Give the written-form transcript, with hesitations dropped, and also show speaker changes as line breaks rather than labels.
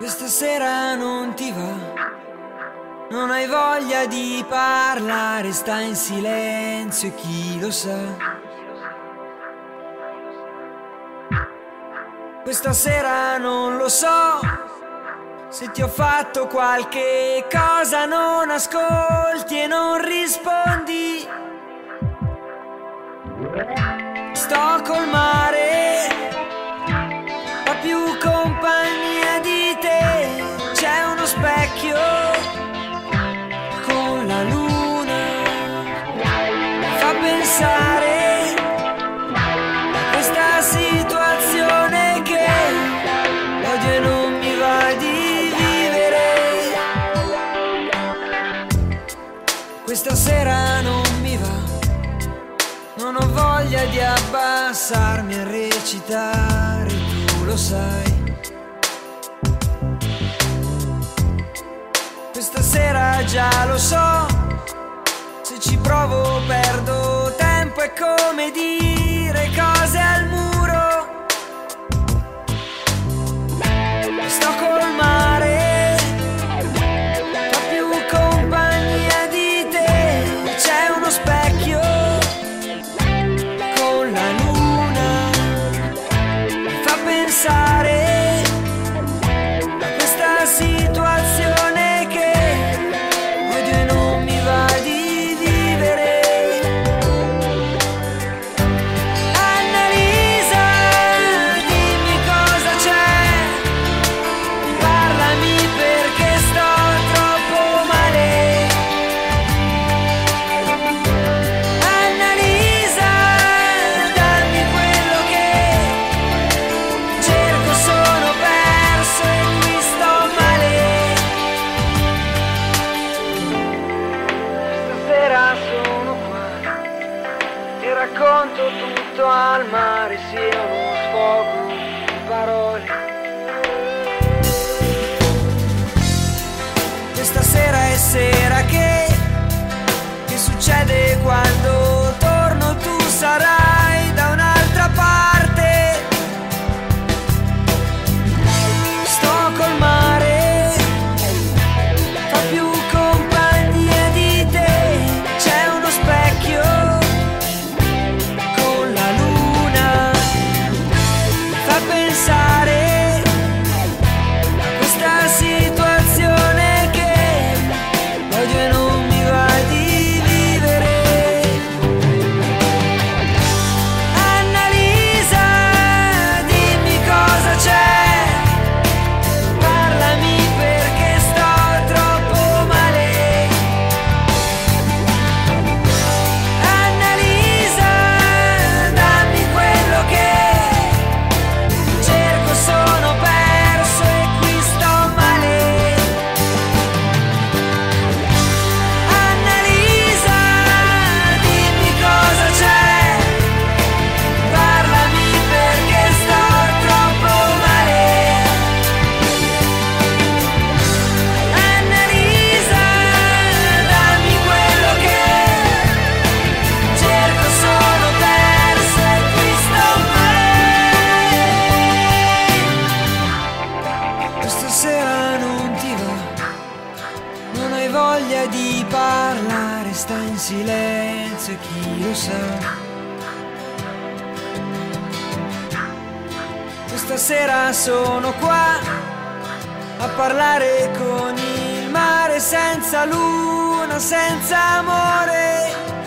Questa sera non ti va, non hai voglia di parlare, stai in silenzio e chi lo sa. Questa sera non lo so, se ti ho fatto qualche cosa non ascolti e non rispondi. Sto col mare, ho più compagnia di te, c'è uno specchio con la luna, fa pensare a questa situazione che odio e non mi va di vivere. Questa sera non mi va, non ho voglia di abbassarmi a recitare, tu lo sai. Questa sera già lo so, se ci provo perdo tempo, è come dire cose al muro. Sto col mare, ho più compagnia di te, c'è uno specchio con la luna, mi fa pensare a questa situazione che odio e non mi va di vivere. Annalisa, dimmi cosa c'è, parlami perché sto troppo male. Annalisa, dammi quello che cerco, sono perso e qui sto male. Stasera sono qua e racconto tutto al mare, sia uno sfogo di parole. Questa sera è sera che succede quando torno, tu sarai da un'altra parte. Sto col mare, ho più compagnia di te, c'è uno specchio con la luna, mi fa pensare a questa situazione che odio e non mi va di vivere. Annalisa, dimmi cosa c'è, parlami perché sto troppo male. Annalisa, dammi quello che cerco, sono perso e qui sto male. Annalisa, dimmi cosa c'è, parlami perché sto troppo male. Annalisa, dammi quello che cerco, sono perso e qui sto male. Questa sera non ti va, non hai voglia di parlare, stai in silenzio e chi lo sa. Questa sera sono qua a parlare con il mare, senza luna, senza amore.